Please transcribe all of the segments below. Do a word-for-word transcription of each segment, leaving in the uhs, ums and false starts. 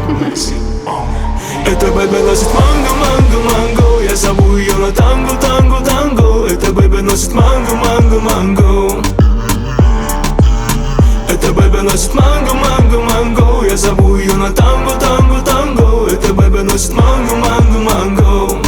Это бэби носит манго, манго, манго. Я зову ее на танго, танго, танго. Это бэби носит манго, манго, манго. Это бэби носит манго, манго, манго. Я зову ее на танго, танго, танго. Это бэби носит манго, манго, манго.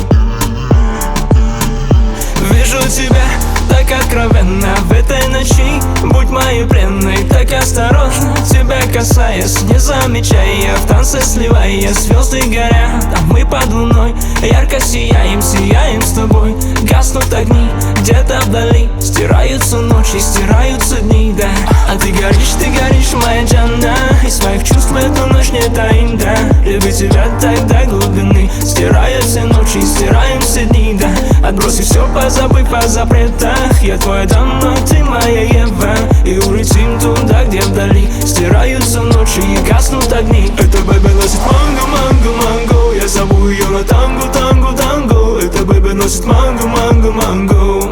Вижу тебя так откровенно в этой ночи. Будь моей пленной, так осторожно, тебя касаясь, не замечая, в танце сливая, звезды горят, а мы под луной ярко сияем, сияем с тобой. Гаснут огни где-то вдали, стираются ночи, стираются дни, да. А ты горишь, ты горишь, моя Джанна, и своих чувств эту ночь не таим, да. Люблю тебя так до глубины, стирая все ночи, стираем все дни, да. Отбросив все, позабыв о запретах, я твой Адам, но ты моя Ева. И улетим туда, где вдали стираются ночи и гаснут огни. Это бэби носит манго, манго, манго. Я зову ее на танго, танго, танго. Это бэби носит манго, манго, манго.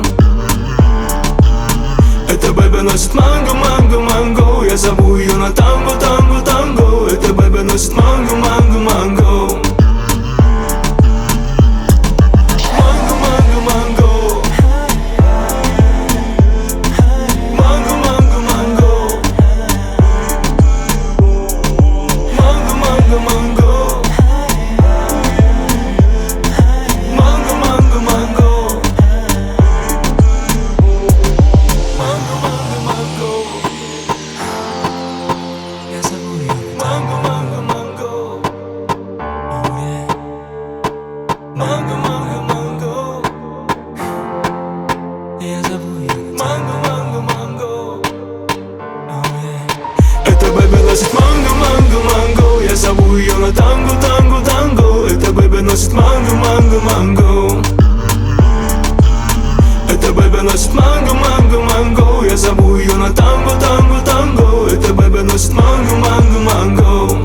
Это бэби носит манго, манго, манго. Я зову ее на танго, танго, танго. Это бэби носит манго, манго, манго. Манго, манго, манго. Я зову ее манго, манго, манго. Это бэби носит манго, манго, манго. Я зову ее на танго, танго, танго. Это бэби носит манго, манго, манго. Это бэби носит манго, манго, манго. Я зову ее на танго, танго, танго. Это бэби носит манго, манго, манго.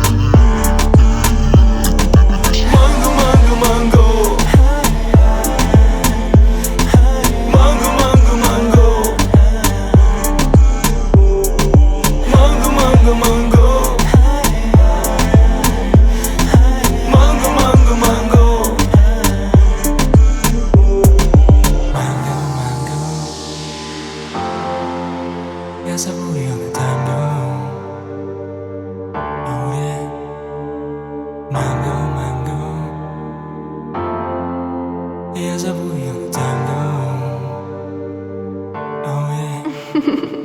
Я зову ее на танго. Oh yeah. Манго, манго. Я зову ее на танго. Oh yeah.